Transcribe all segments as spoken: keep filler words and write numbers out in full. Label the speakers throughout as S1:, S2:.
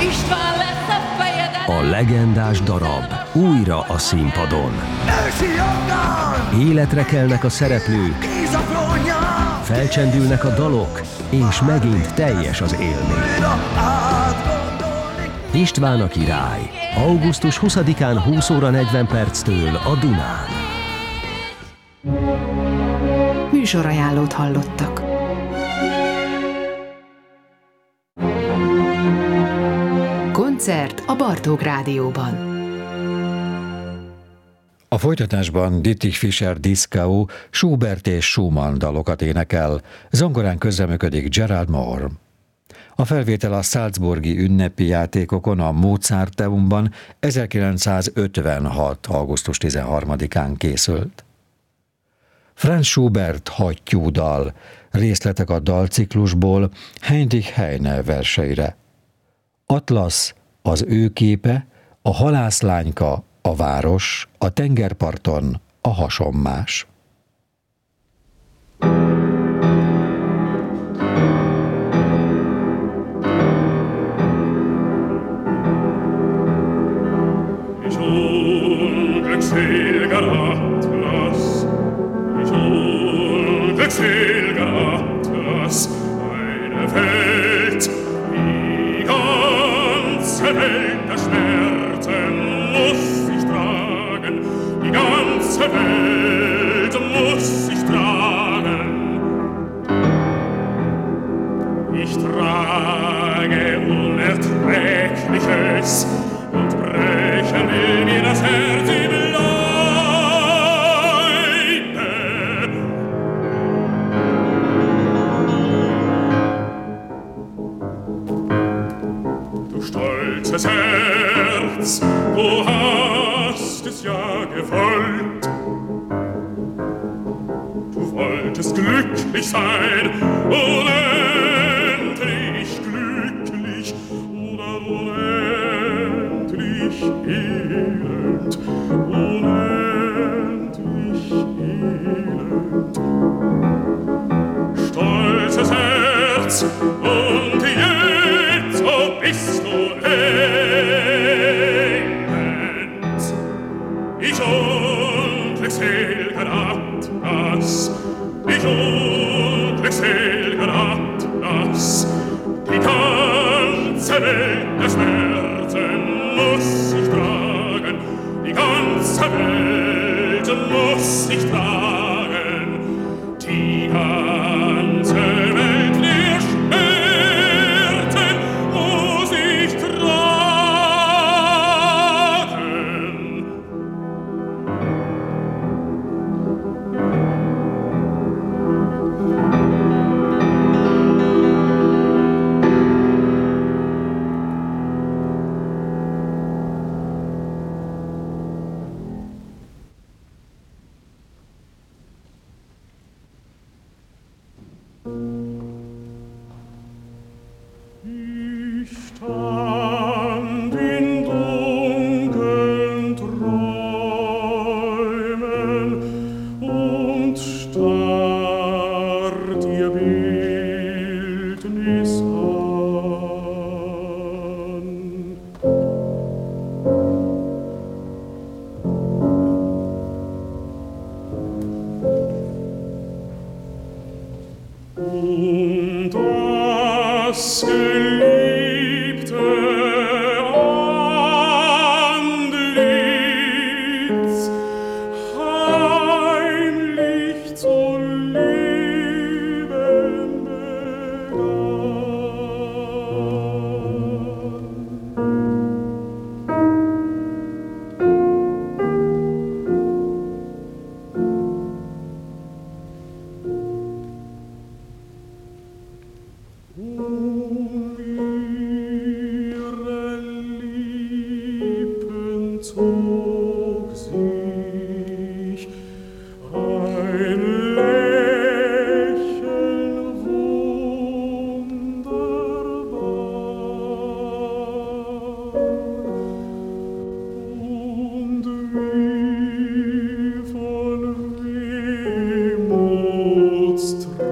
S1: István lesz a fejeden.
S2: A legendás darab újra a színpadon. Életre kelnek a szereplők, felcsendülnek a dalok, és megint teljes az élmény. István a király. augusztus huszadikán húsz óra negyven perctől a Dunán.
S3: Műsorajánlót hallottak. Koncert a Bartók Rádióban.
S4: A folytatásban Dietrich Fischer-Dieskau Schubert és Schumann dalokat énekel, zongorán közreműködik Gerald Moore. A felvétel a salzburgi ünnepi játékokon a Mozarteumban ezerkilencszázötvenhat. augusztus tizenharmadikán készült. Franz Schubert hattyúdal, részletek a dalciklusból Heinrich Heine verseire. Atlasz, az ő képe, a halászlányka, a város, a tengerparton, a hasonmás.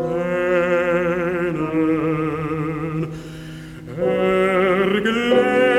S5: Erglä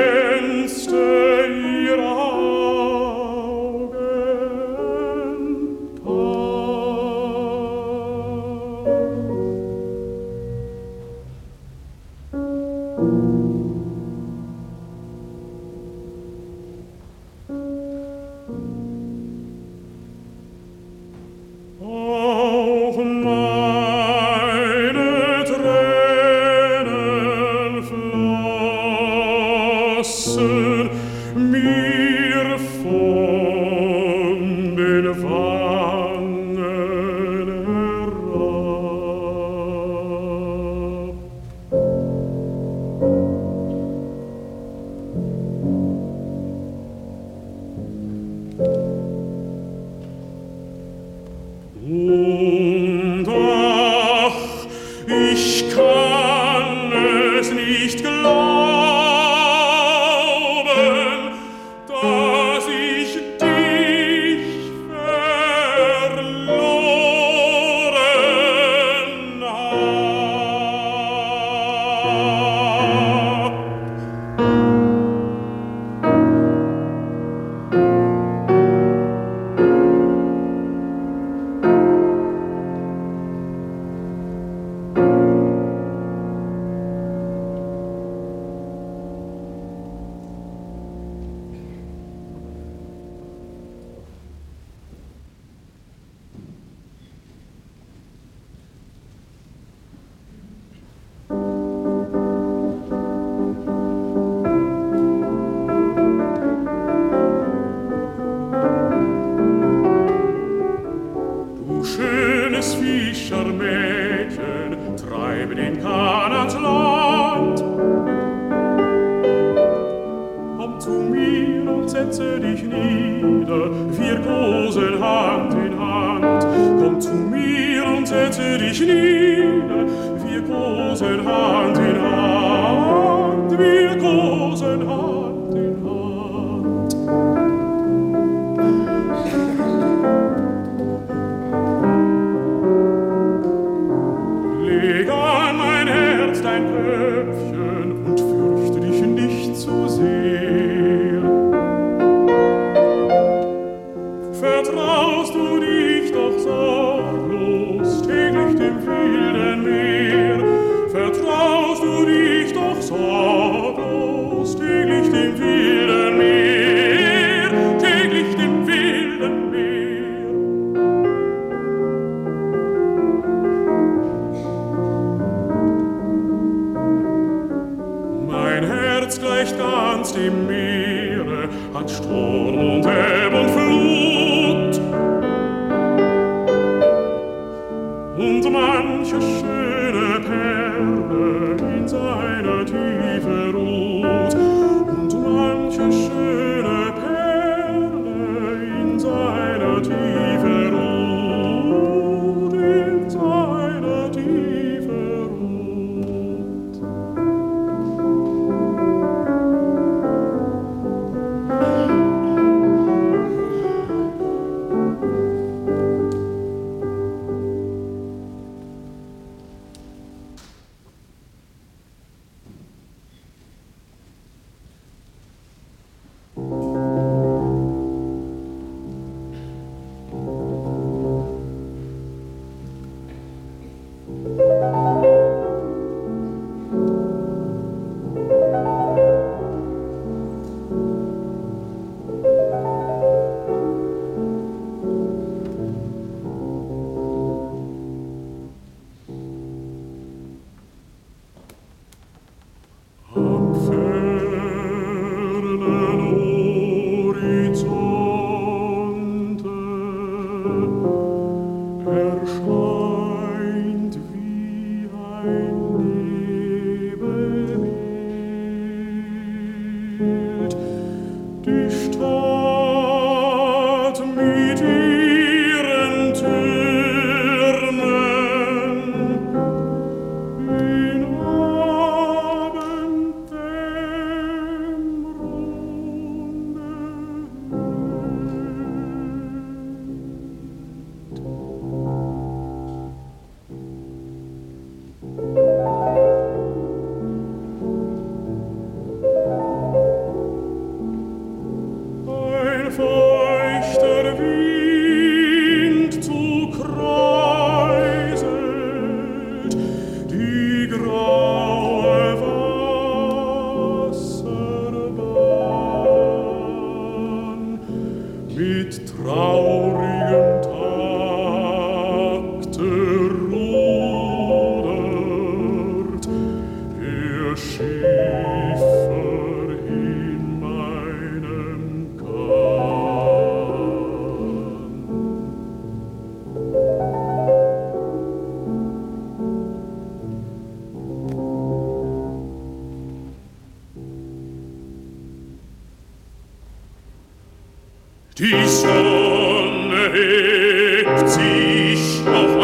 S5: Die Sonne hebt sich noch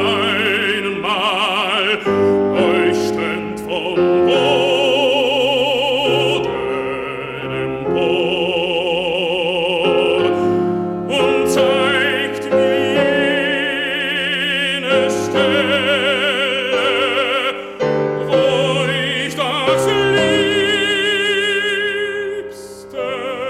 S5: einmal, leuchtend vom Boden empor und zeigt mir jene Stelle, wo ich das Liebste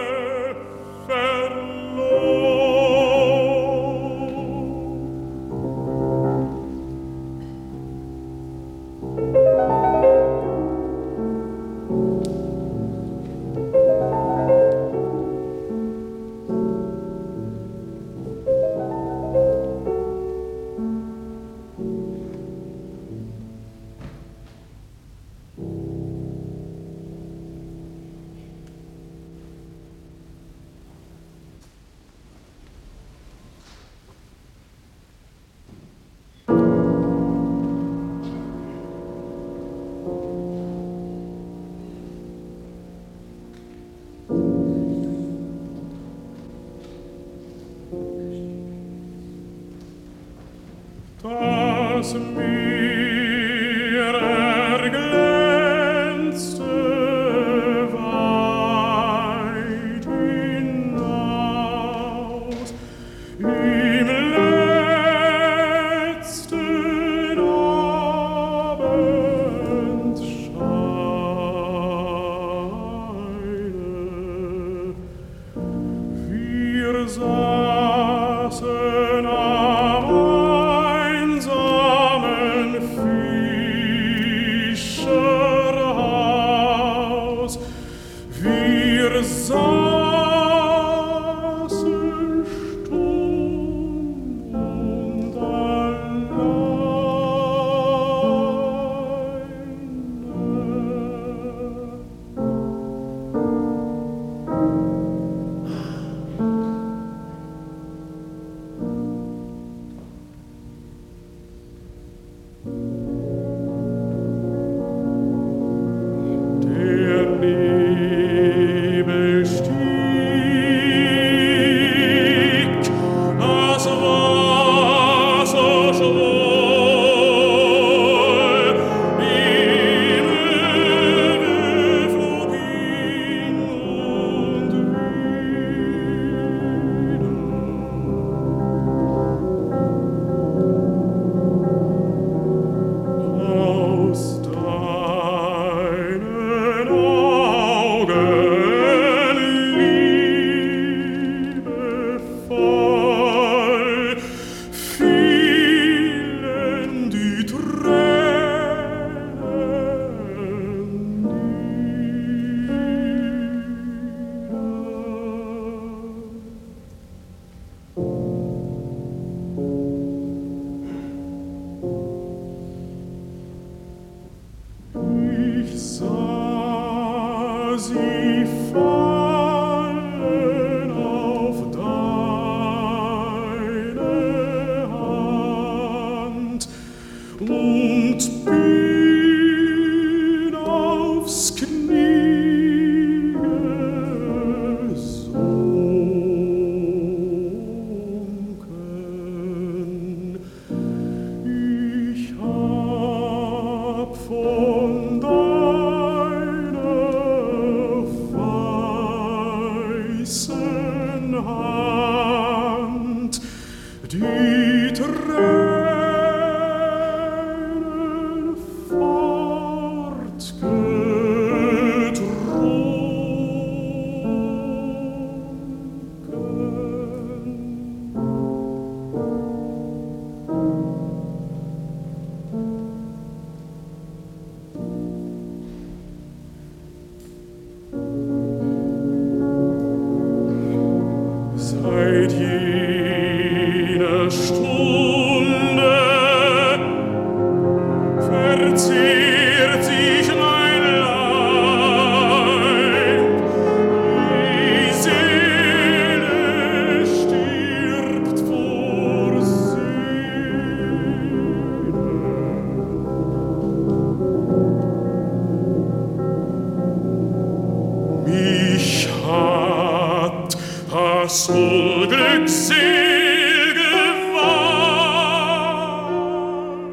S5: das mir erglänzte weit hinaus im letzten Abendscheine. Wir saßen am einsamen Fischerhaus. Wir saßen stumm und der Nebel stieg, das Wasser schwoll, die Möwe flog hin und wieder. Aus deinen Augen, liebevoll, fielen die Tränen nieder. Ich sah sie fallen auf deine Hand und bin aufs Knie gesunken. Ich hab von deiner weißen Hand die Tränen fortgetrunken. Seit jener Stunde verzehrt sich mein Leib, die Seele stirbt vor Sehnen. Mich hat das unglückselge Weib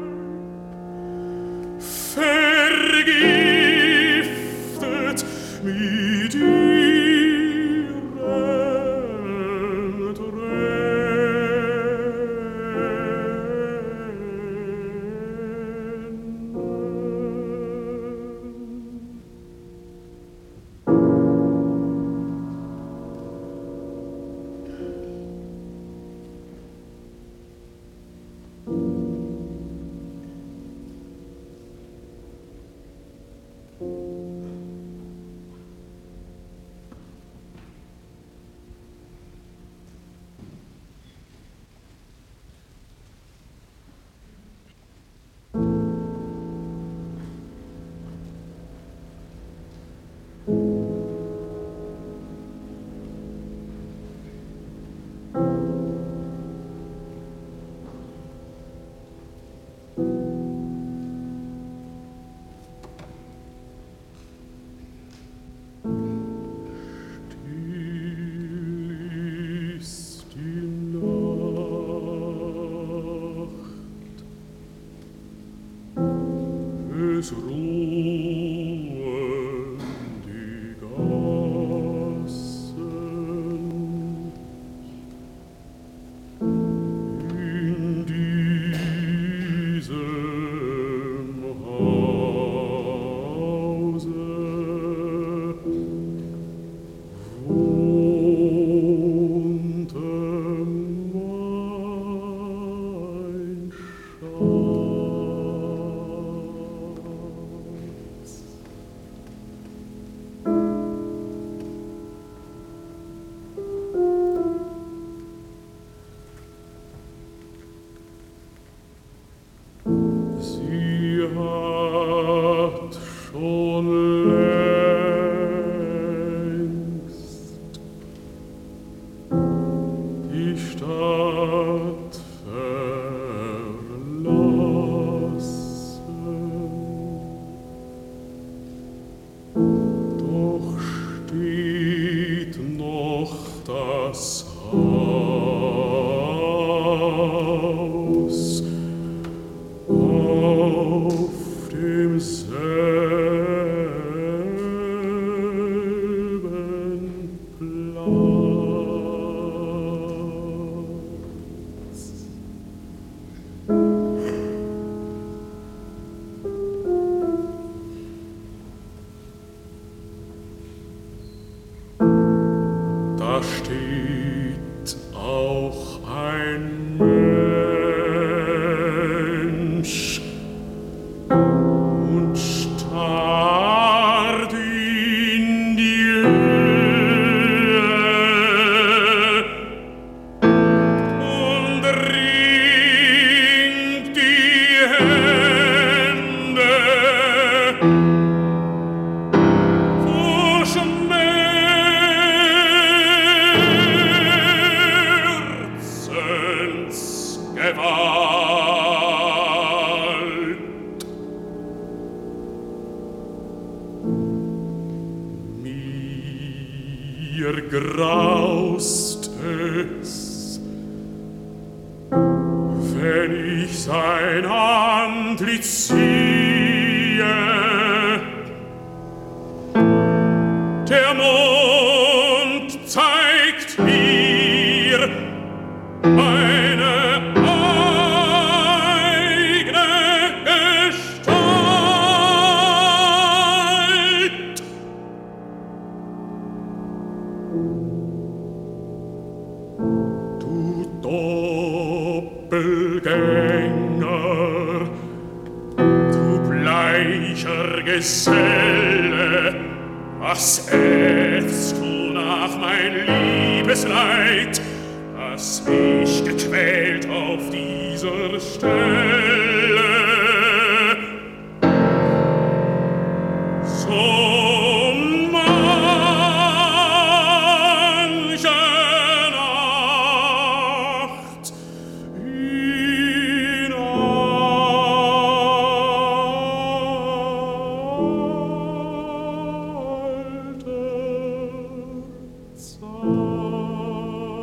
S5: vergiftet mit ihren es ruhen die Gassen in diesem Hause wohnte mein Schatz. Sie hat schon längst die Stadt verlassen, doch steht noch das Haus auf demselben Platz. Da steht auch ein Mensch und starrt in die Höhe und ringt die Hände vor Schmerzensgewalt. Mir graust es, wenn ich sein Antlitz sehe. Der Mond zeigt mir eine eigene Gestalt. Du Doppelgänger, du bleicher Geselle, was äffst du nach mein Liebesleid, das mich gequält auf dieser Stelle? So manche Nacht in alter Zeit.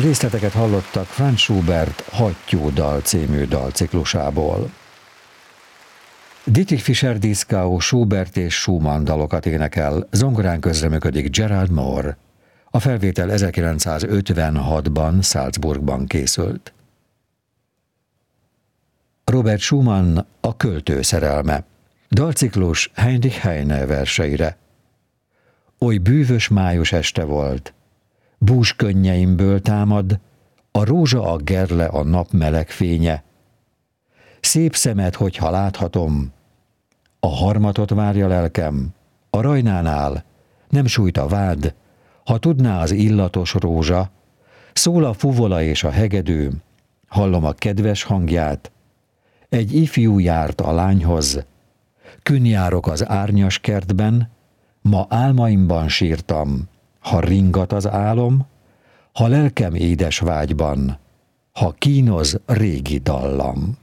S4: Részleteket hallottak Franz Schubert Hattyú dal című dalciklusából. Dietrich Fischer-Dieskau Schubert és Schumann dalokat énekel, zongorán közreműködik Gerald Moore. A felvétel ezerkilencszázötvenhatban Salzburgban készült. Robert Schumann A költő szerelme. Dalciklus Heinrich Heine verseire. Oly bűvös május este volt, bús könnyeimből támad, a rózsa a gerle a nap meleg fénye. Szép szemed, hogyha láthatom, a harmatot várja lelkem, a rajnánál nem sújt a vád, ha tudná az illatos rózsa, szól a fuvola és a hegedű, hallom a kedves hangját, egy ifjú járt a lányhoz, künn járok az árnyas kertben, ma álmaimban sírtam, ha ringat az álom, ha lelkem édes vágyban, ha kínoz régi dallam.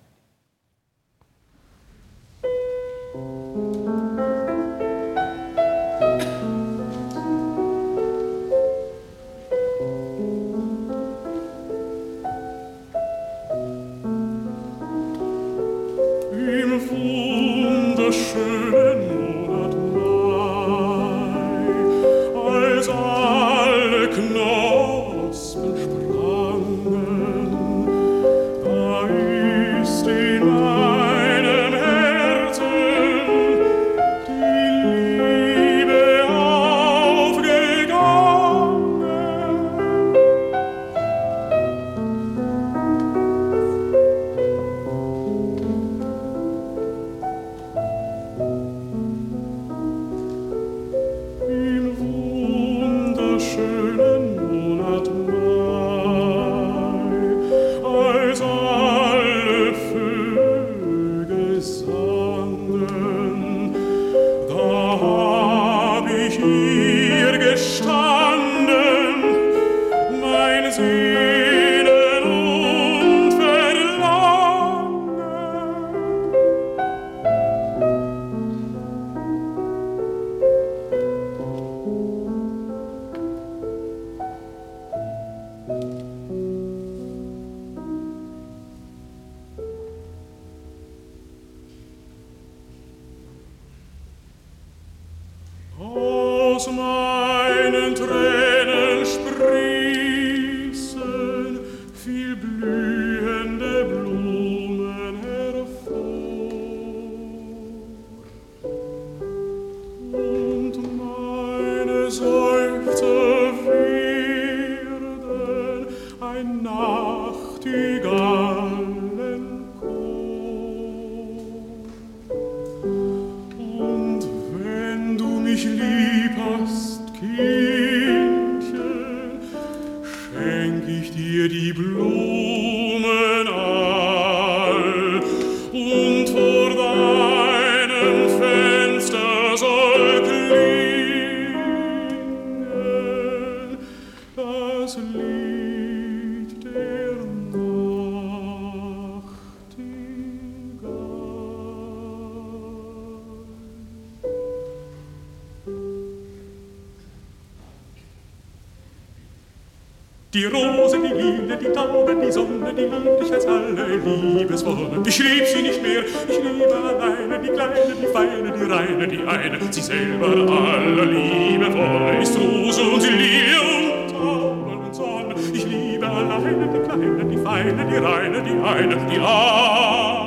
S5: Die Rose, die Linde, die Taube, die Sonne, die liebt dich als alle Liebeswonne. Ich lieb sie nicht mehr, ich liebe alleine, die Kleine, die Feine, die Reine, die eine. Sie selber aller Liebevolle ist Rose und Lilie und Taube und Sonne. Ich liebe alleine, die Kleine, die Feine, die Reine, die eine, die eine.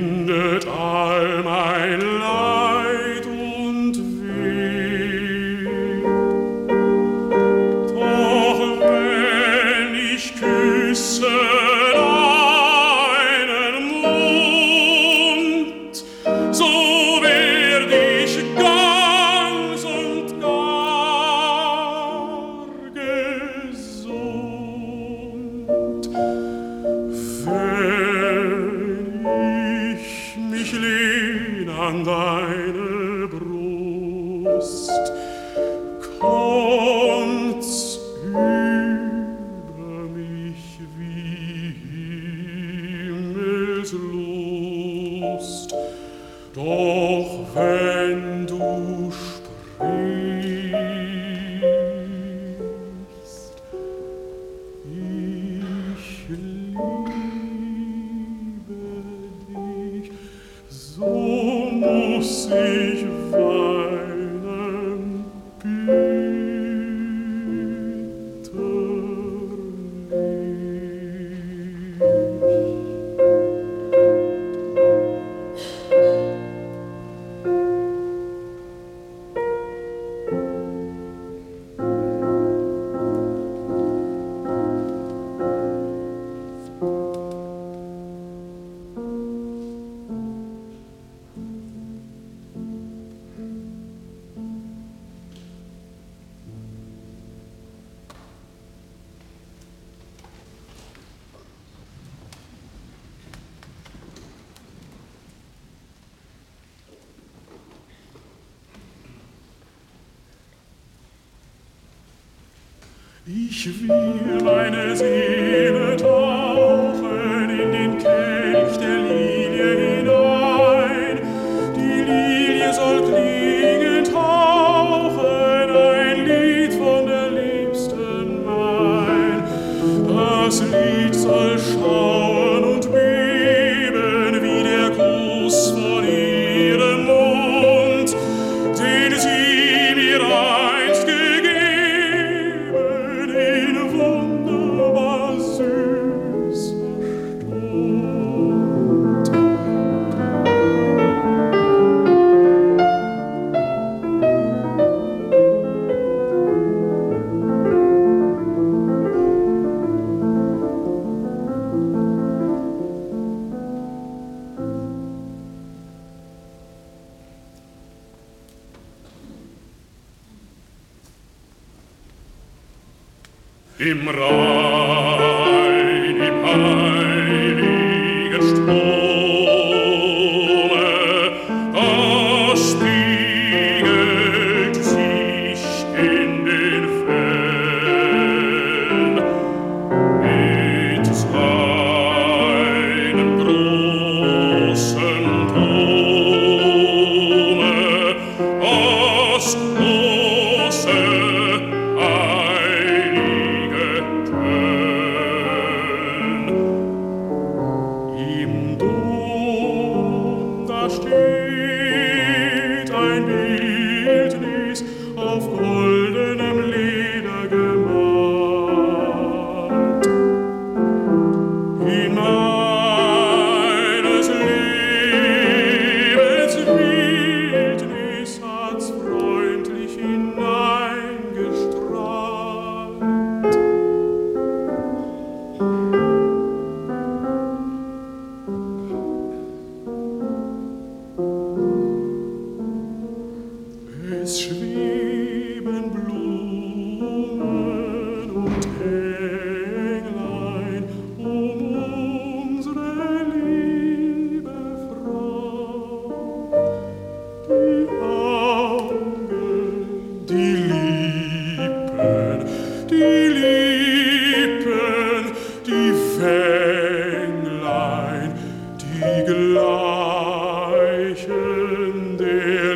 S5: All mein Leid und Weh. deine Brust, kommt's über mich wie Himmelslust. Doch wenn du sprichst, ich liebe dich, so muss ich weinen Ich will meine Seele tauchen in den Kelch der Lilie hinein. Die Lilie soll klingend hauchen, ein Lied von der Liebsten mein. Das Lied soll schauen und beben wie der Kuss von ihrem Mund, den sie mir einst gegeben. Wunderbar süßer Stund. Im Rhein, im heiligen Strome, da spiegelt sich in den Fällen mit seinem großen Dome das große Im Dom, da steht ein Bildnis auf goldenem Leder gemalt. In meines Lebens Wildnis hat's freundlich hineingestrahlt. Es schweben Blumen und Englein um unsere liebe Frau. Die Augen, die Lippen, die Lippen, die Fänglein, die gleichen der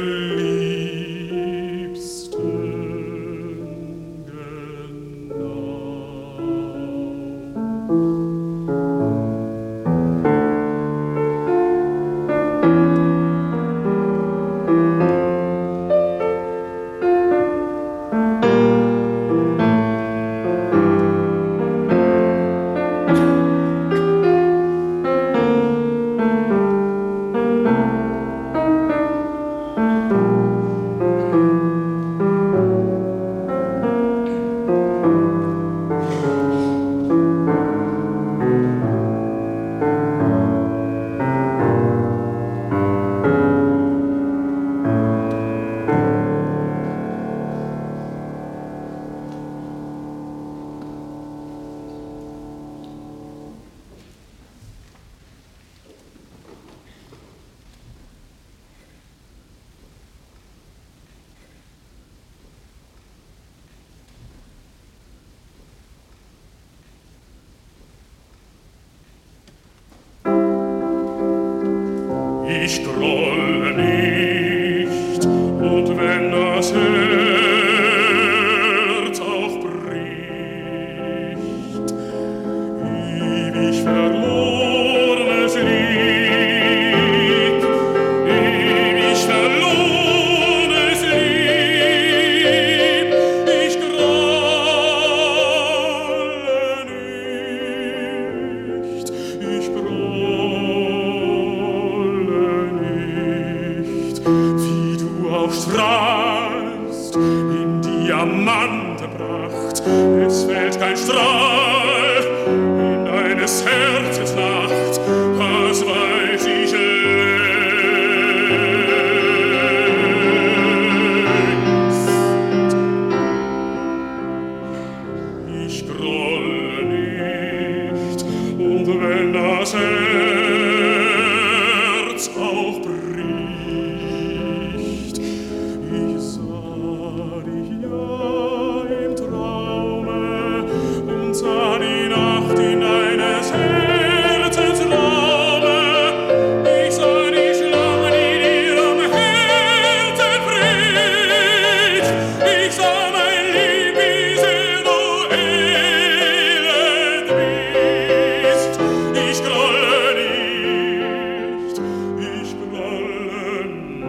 S5: ich grolle nicht, und wenn das Herz auch bricht, ewig verlorenes Lied, ewig verlorenes Lied, ich grolle nicht, ich grolle nicht, wie du auch strahlst in Diamantenpracht, es fällt kein Strahl in deines Herzens Nacht, das weiß ich längst. Ich grolle nicht, und wenn das Herz auch bricht, ich sah dich ja im Traume und sah die Nacht in deines Herzens Raume. Ich sah die Schlange, die dir am Herzen bricht. Ich sah mein Lieb, wie sehr du elend bist. Ich grolle nicht, ich grolle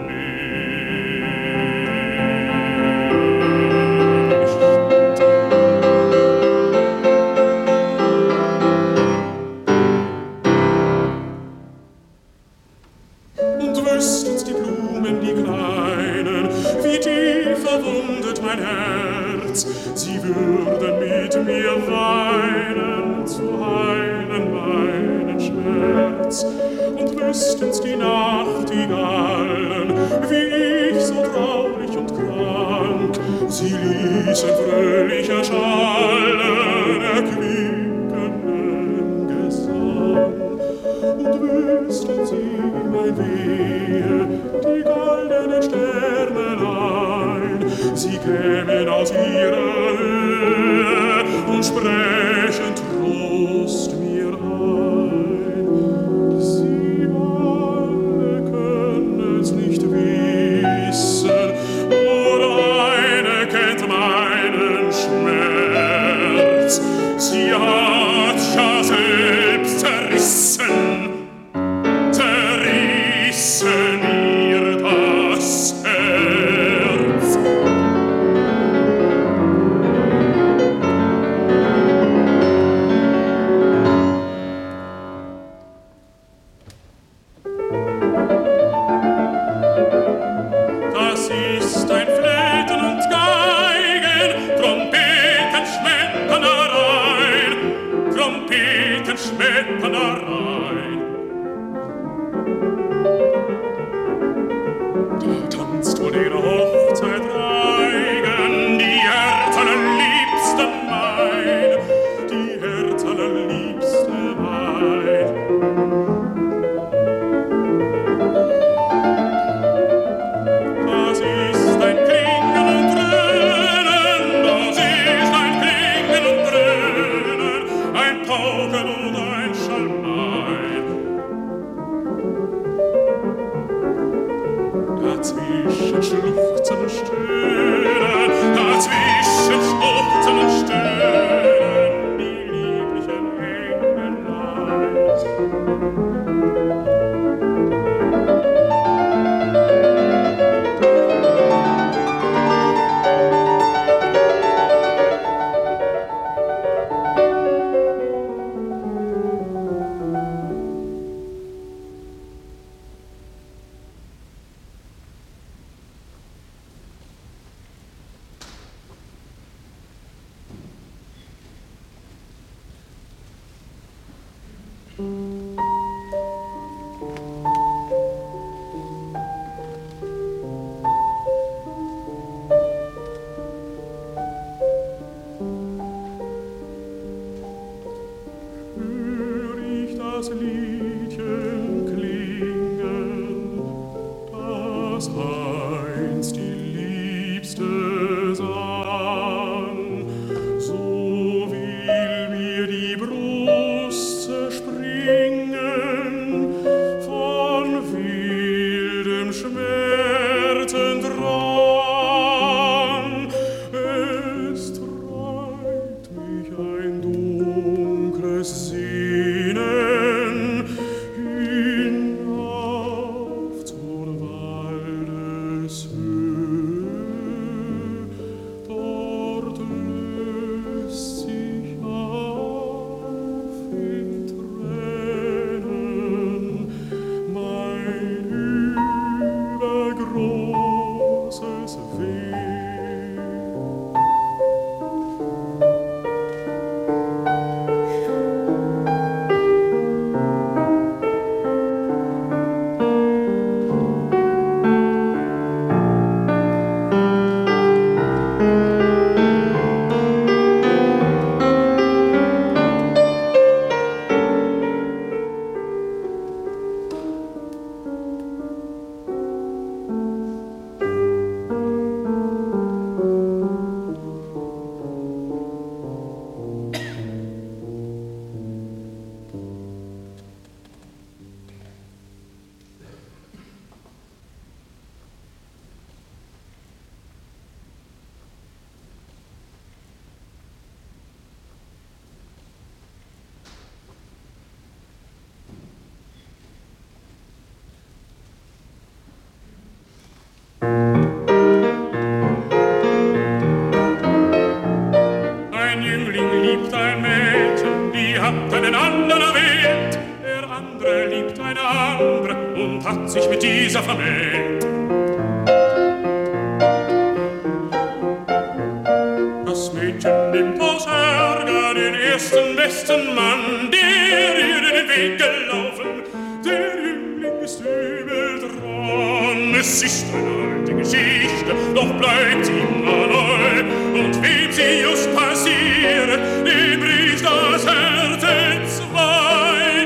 S5: nicht. Und wüssten's die Blumen, die kleinen, wie tief verwundet mein Herz, sie würden mit mir weinen, zu heilen meinen Schmerz. Und wüssten's die Nachtigallen, wie ich so traurig und krank, sie ließen fröhlich erschallen, erquickenden Gesang. Und wüssten sie mein Wehe, die goldenen Sternlein, sie kämen aus ihrer Höhe und sprechen Trost mir ein. Sie alle können's nicht wissen, nur eine kennt meinen Schmerz. Sie hat ja selbst zerrissen, zerrissen ihr das Herz. Das ist ein Flöten und Geigen, Trompeten, Schmetternerein, Trompeten, Schmetternerein. Da tanzt vor der Hochzeit Reigen, die Herz allerliebste mein, die Herz allerliebste mein. Das ist ein Klingen und Dröhnen, das ist ein Klingen und Dröhnen, ein Pauken und ein Schalmein. Dazwischen schluchzen und stöhnen, dazwischen schluchzen und stöhnen die lieblichen Engelein. Hör ich das Liedchen klingen, das einst die Liebste sang, so will mir die Brust zerspringen, von wem hat einen anderen erwählt, der andere liebt eine andere und hat sich mit dieser vermählt. Das Mädchen nimmt aus Ärger den ersten besten Mann, der ihr den Weg gelaufen. Der Jüngling ist übel dran. Es ist eine alte Geschichte, doch bleibt sie immer neu. Und wem sie just passiert, dem bricht das Herz entzwei.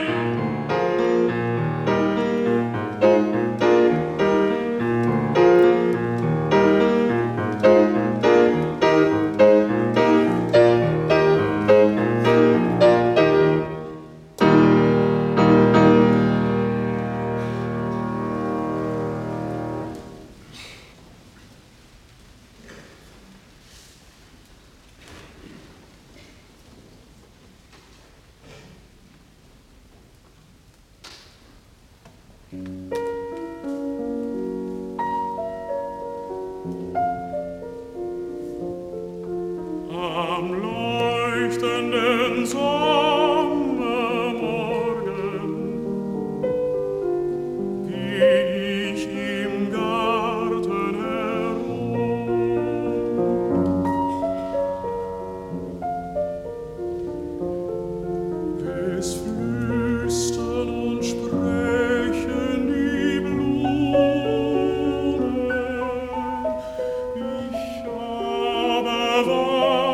S5: Am leuchtenden Sommermorgen geh ich im Garten herum. Es flüstern und sprechen die Blumen. Ich aber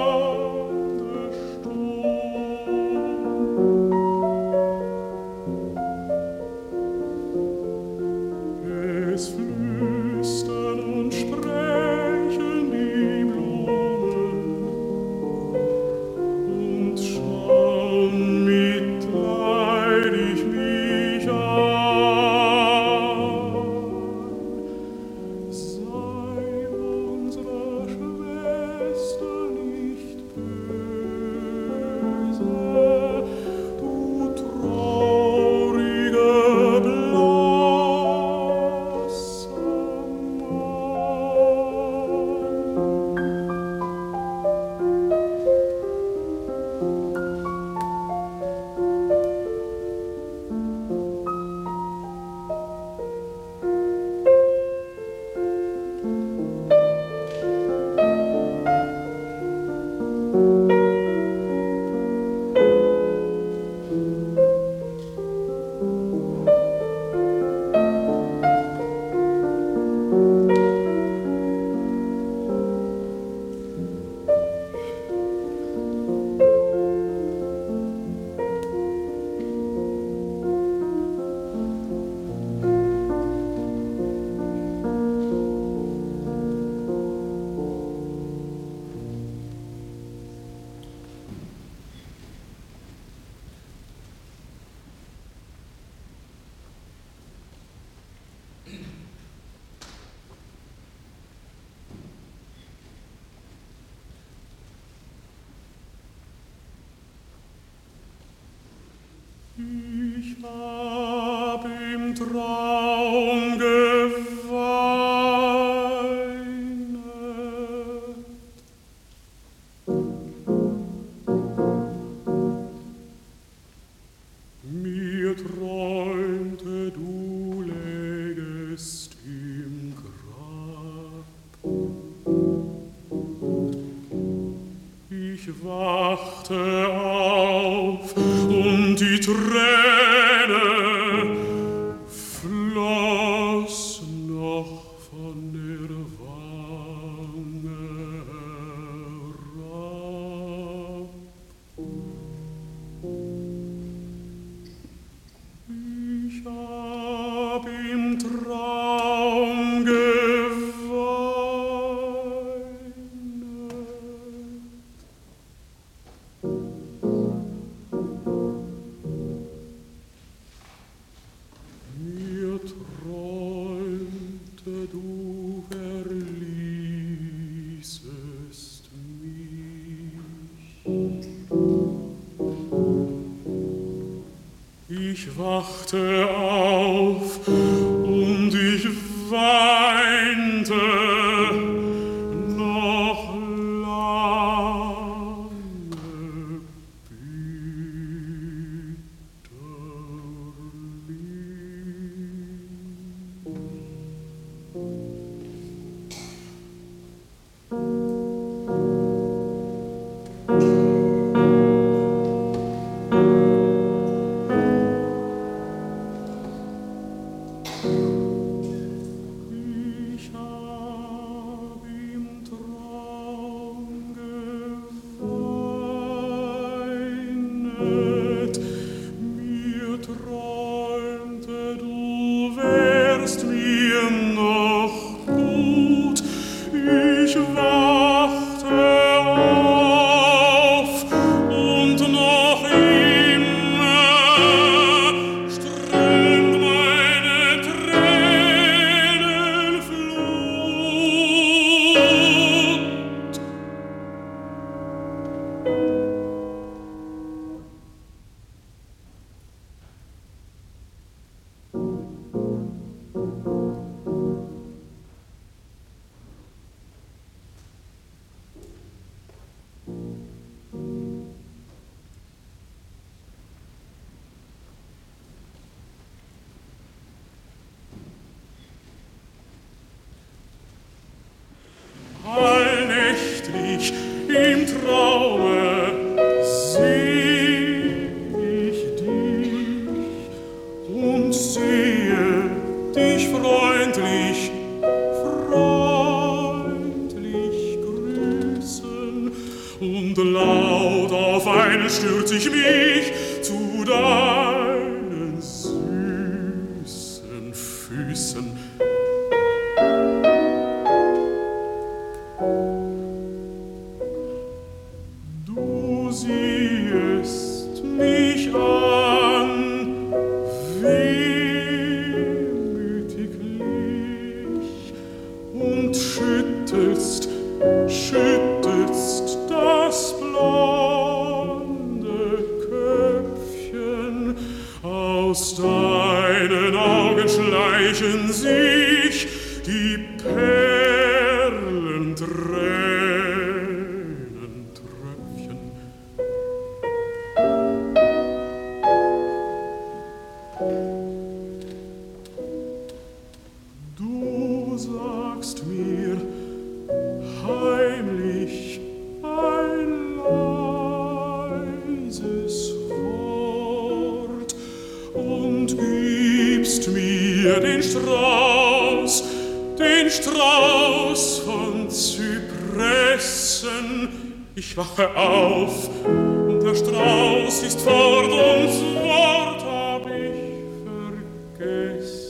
S5: es flüstern und sprechen die Blumen und schauen mitleidig mich an. Sei unserer Schwester nicht böse, du traurige Ich hab im Traum geweint. Mir träumte, du lägest im Grab. Ich wachte auf und die Träne floss noch von der Wange herab. Ich hab im Traum geweint. Mir träumte, du verließest mich. Ich wachte auf und ich weinte noch lange ich im Traume seh ich dich und sehe dich freundlich, freundlich grüßen und laut auf einen stürz ich mich zu deinen süßen Füßen. Du siehst mich an, wehmütiglich, und schüttelst, schüttelst das blonde Köpfchen. Aus deinen Augen schleichen sich die Perlentränentröpfchen. Du sagst mir heimlich ein leises Wort und gibst mir den Strauß, den Strauß von Zypressen. Ich wache auf und der Strauß ist fort und das Wort hab ich vergessen.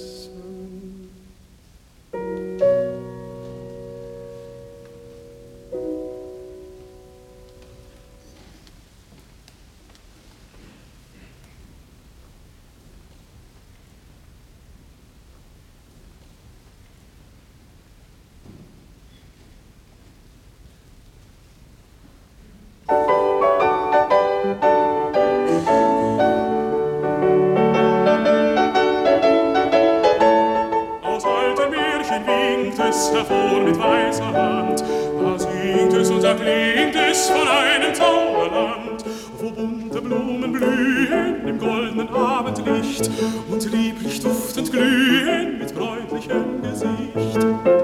S5: Hervor mit weißer Hand, da singt es und da klingt es von einem Zauberland, wo bunte Blumen blühen im goldenen Abendlicht und lieblich duftend glühen mit bräutlichem Gesicht.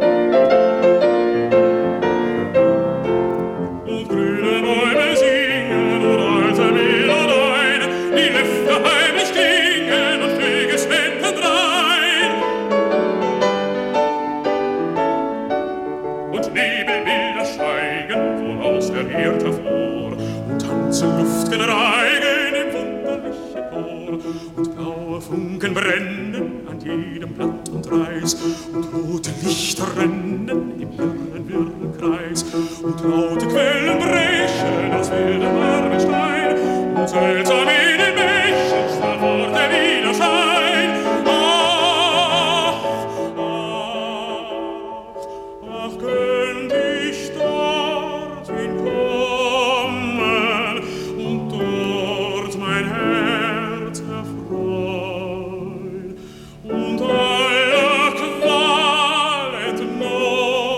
S5: Und grüne Bäume singen und alte Melodien, die Lüfte heimlich klingen und Vögel schmecken drein. Und Nebelbilder steigen woraus der Erd hervor und tanzen Luftgen reigen im wunderlichen Chor. Und blaue Funken brennen an jedem Blatt und Reis und rote Lichter rennen im irren, wirren Kreis und laute Quellen brechen aus wildem Marmorstein und seltsam in den Bächen strahlt vor der Widerschein. Ach, ach, ach, könnt ich dorthin kommen und dort mein Herz erfreuen und aller Qual entnommen.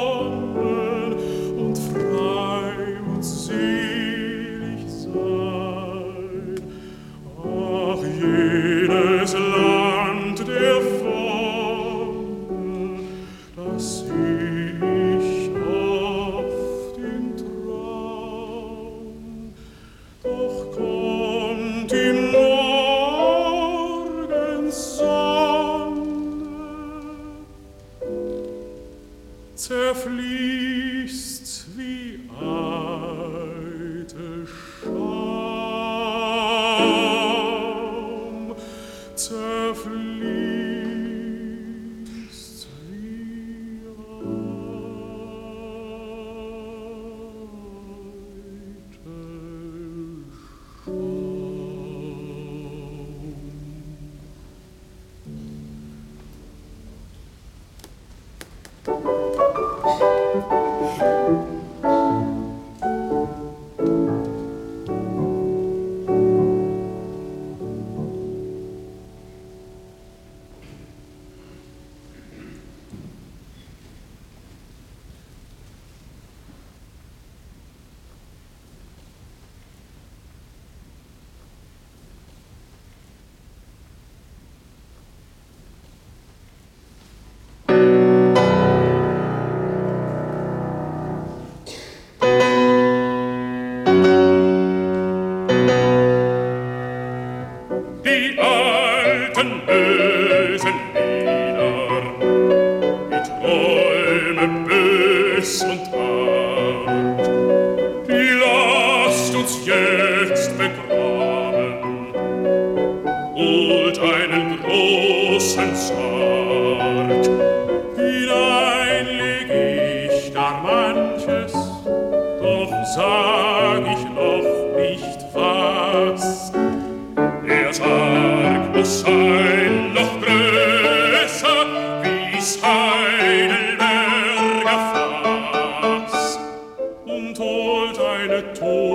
S5: die alten bösen Lieder, die Träume bös und hart, die lasst uns jetzt begraben, holt einen großen Sarg, hinein leg ich da manches, doch sag ich noch nicht was. Der Sarg muss sein noch größer wie's Heidelberger Fass und holt eine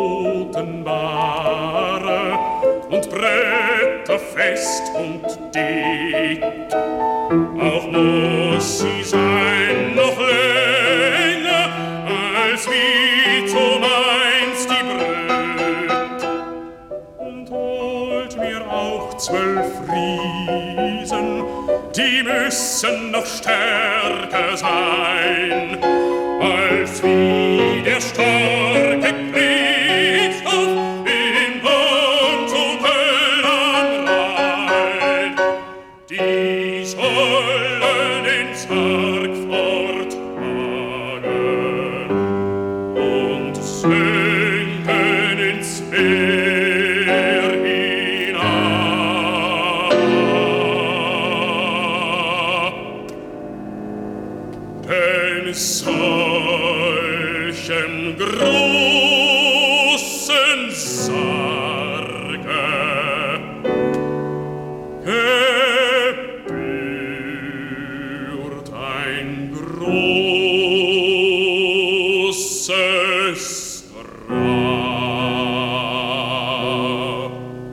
S5: Totenbahre und Bretter fest und dick. Auch muss sie sein noch länger als wie zumeinst die Brück und holt mir auch zwölf Riesen, die müssen noch stärker sein als wie der starke Kriegshof in Bund zu Köln am Rhein. Die sollen den Sarg forttragen und senken ins Meer hinab. Denn solchen großen Sarge gebührt ein großes Grab.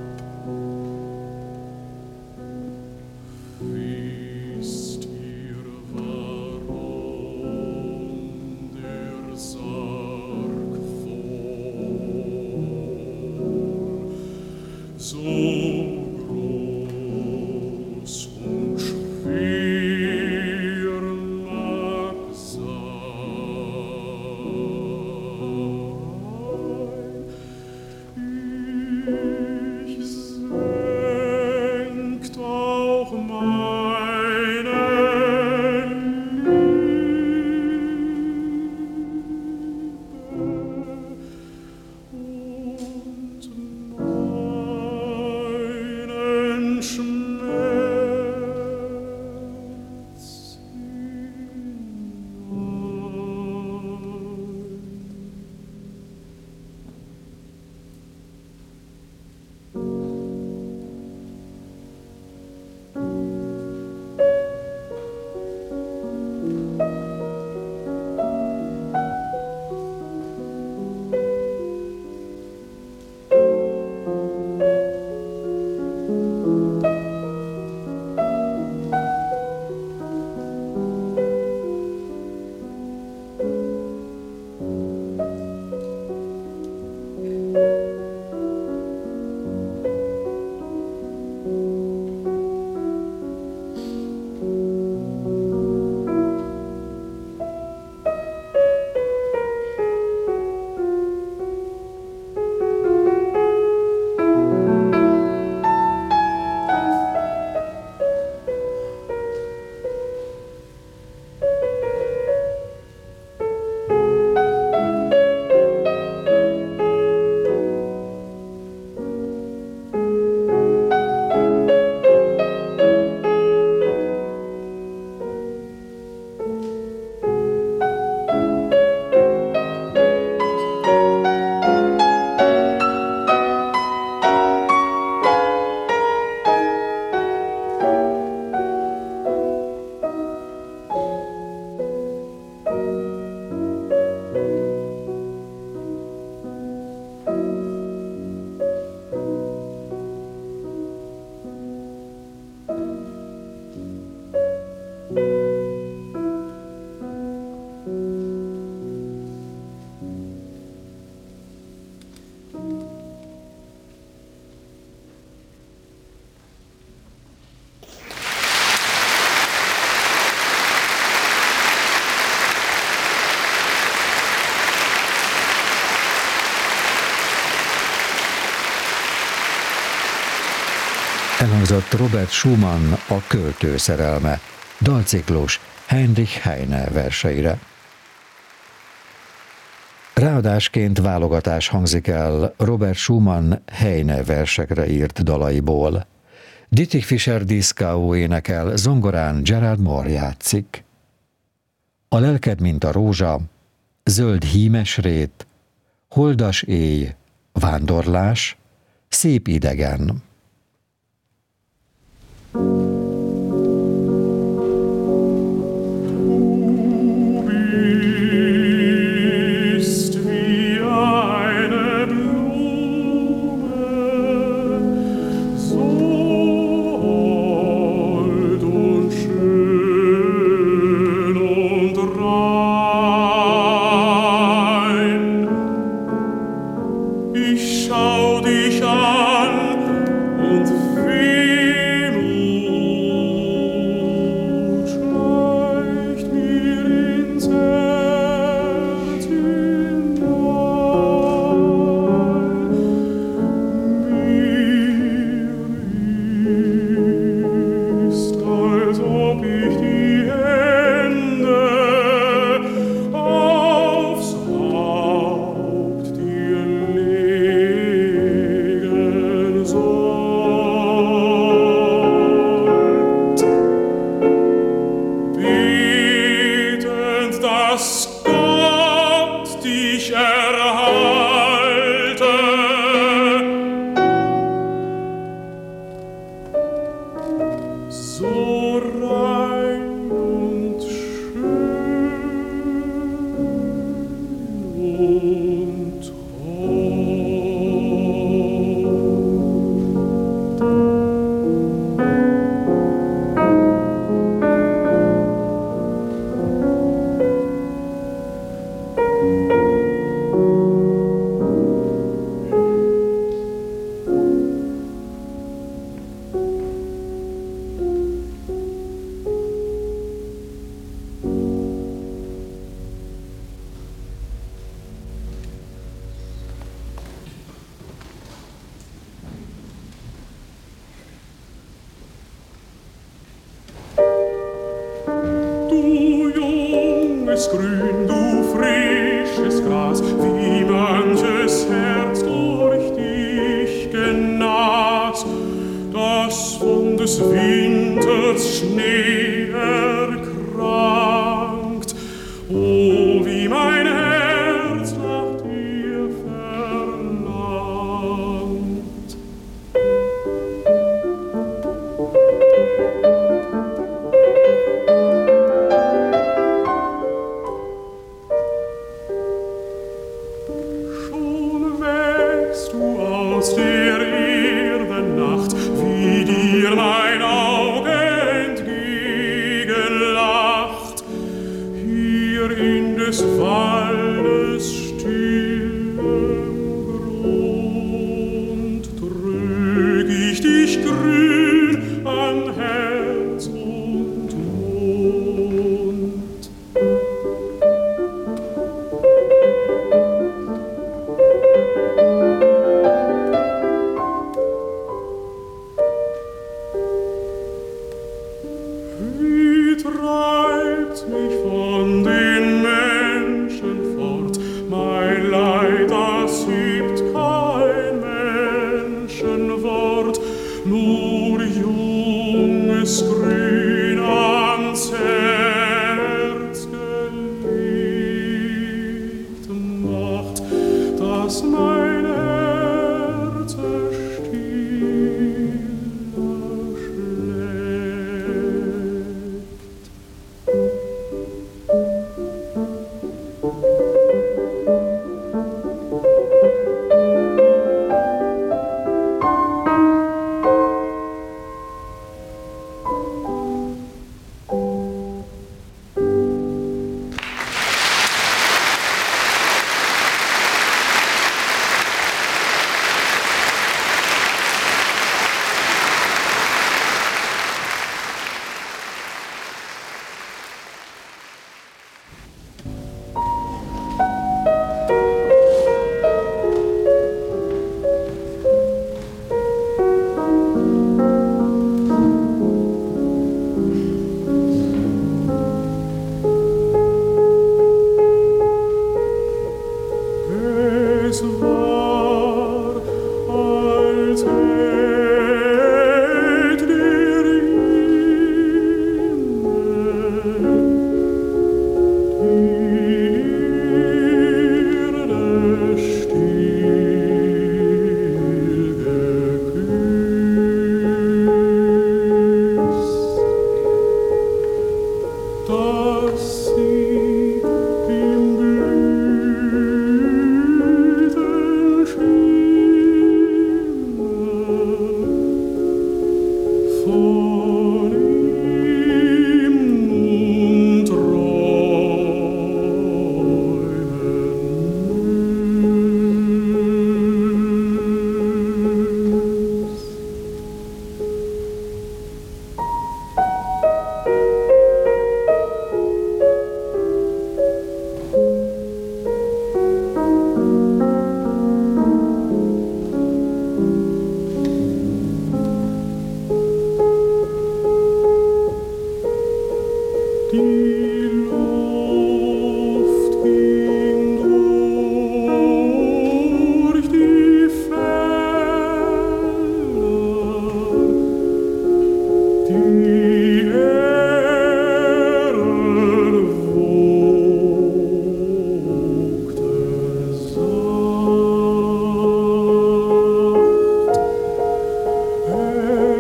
S5: Wisst ihr, warum der Sarg voll so groß und schwer mag sein? Ich senkt auch meine Liebe und mein
S4: Elhangzott Robert Schumann A költő szerelme, dalciklus Heinrich Heine verseire. Ráadásként válogatás hangzik el Robert Schumann Heine versekre írt dalaiból. Dietrich Fischer-Dieskau énekel, zongorán Gerald Moore játszik. A lelked, mint a rózsa, zöld hímes rét, holdas éj, vándorlás, szép idegen.
S5: Grün, du frisches Gras, wie manches Herz durch dich genas, das von des Winters Schnee erkrankt. Oh, wie mein Herz nach dir verlangt. Aus der Erde Nacht, wie dir mein Auge entgegenlacht, hier in des Waldes stillem Grund trüg ich dich grün an Herz und Mund. Treibt mich von den Menschen fort, mein Leid, das übt kein Menschenwort, nur junges Grün ans Herz gelegt macht, dass mein Herz stiller schlägt.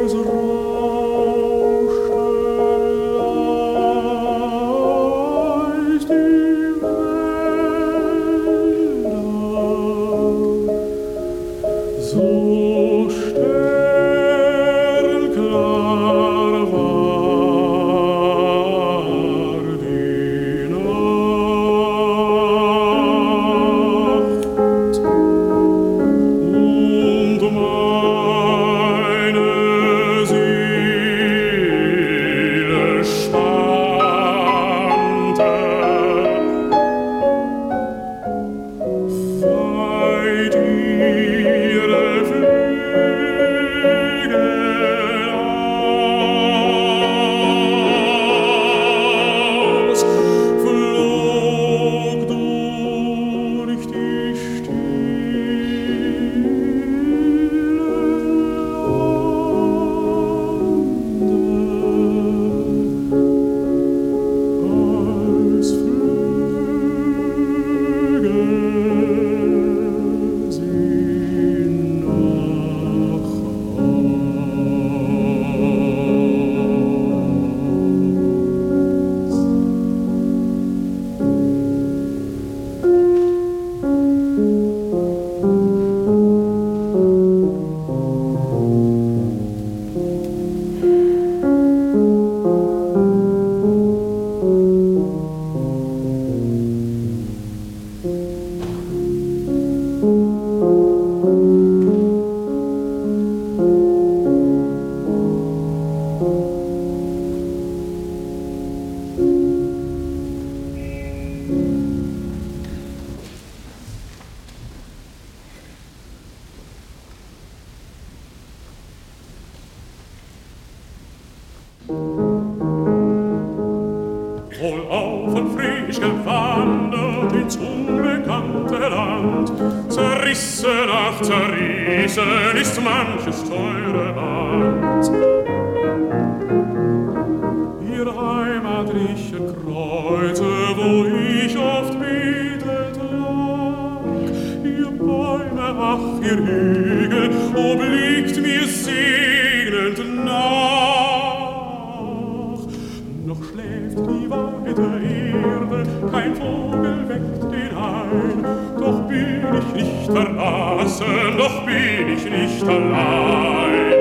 S5: Wohlauf und frisch gewandert ins unbekannte Land, zerrissen nach zerrissen ist manches teure Band. Ihr heimatlichen Kreuze, wo ich oft betet lag, ihr Bäume, ach, ihr Hügel, obliegt mir segnend nach. Noch schläft die weite Erde, kein Vogel weckt den ein, doch bin ich nicht verlassen, doch bin ich nicht allein.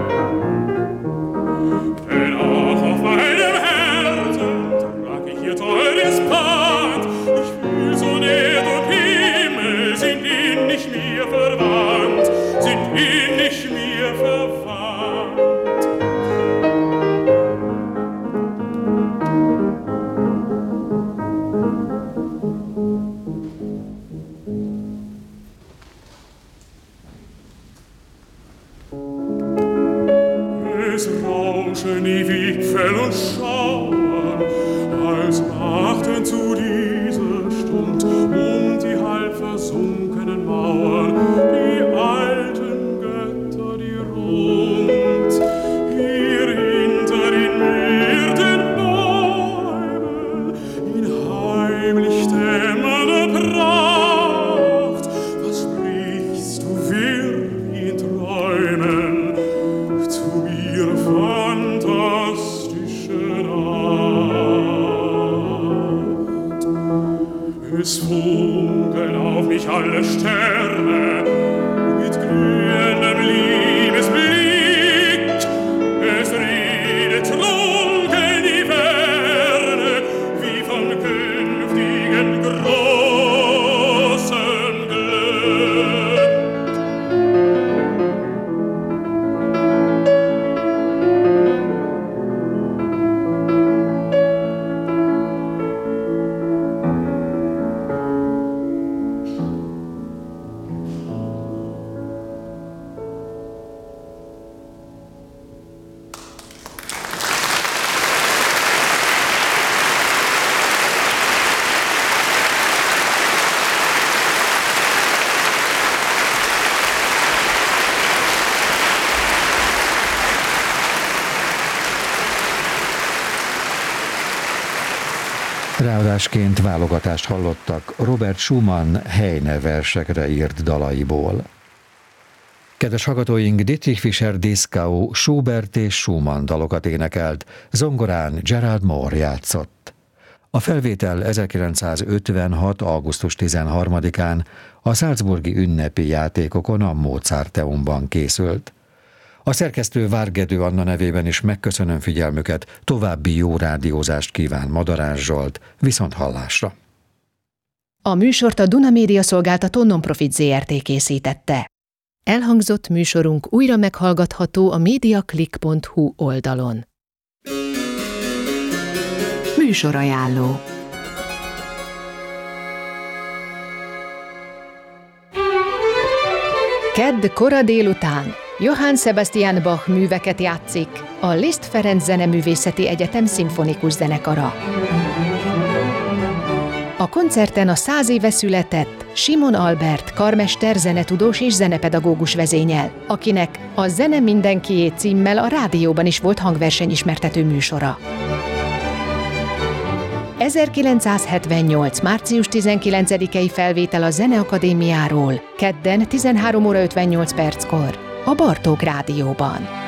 S5: Denn auch auf meinem Herzen trag ich ihr teures Band, ich fühl so näher und Himmel sind in nicht mir verwandt, sind in nicht mir verwandt. Es rauschen die Wipfel und schauern, als machten zu dieser Stund um die halb versunkenen Mauern die alten Götter, die rund hier hinter den Myrtenbäumen in heimlich dämmernder Pracht. Was sprichst du wirr wie in Träumen zu mir fantastische Nacht? Es funkeln auf mich alle Sterne mit glühendem Liebesblick. Es redet trunken die Ferne wie von künftigen großen Glück.
S4: Ráadásként válogatást hallottak Robert Schumann Heine versekre írt dalaiból. Kedves hallgatóink, Dietrich Fischer-Dieskau Schubert és Schumann dalokat énekelt, zongorán Gerald Moore játszott. A felvétel ezerkilencszázötvenhat. augusztus tizenharmadikán a salzburgi ünnepi játékokon a Mozarteumban készült. A szerkesztő Várgedő Anna nevében is megköszönöm figyelmüket, további jó rádiózást kíván Madarás Zsolt, viszont hallásra.
S3: A műsort a Duna Média Szolgáltató Nonprofit zé er té készítette. Elhangzott műsorunk újra meghallgatható a mediaclick pont hu oldalon. Műsorajánló. Kedd kora délután Johann Sebastian Bach műveket játszik a Liszt Ferenc Zeneművészeti Egyetem szimfonikus zenekara. A koncerten a száz éve született Simon Albert karmester, zenetudós és zenepedagógus vezényel, akinek a Zene mindenkié címmel a rádióban is volt hangverseny ismertető műsora. ezerkilencszázhetvennyolc. március tizenkilencedikei felvétel a Zeneakadémiáról, kedden tizenhárom óra ötvennyolc perckor, a Bartók Rádióban.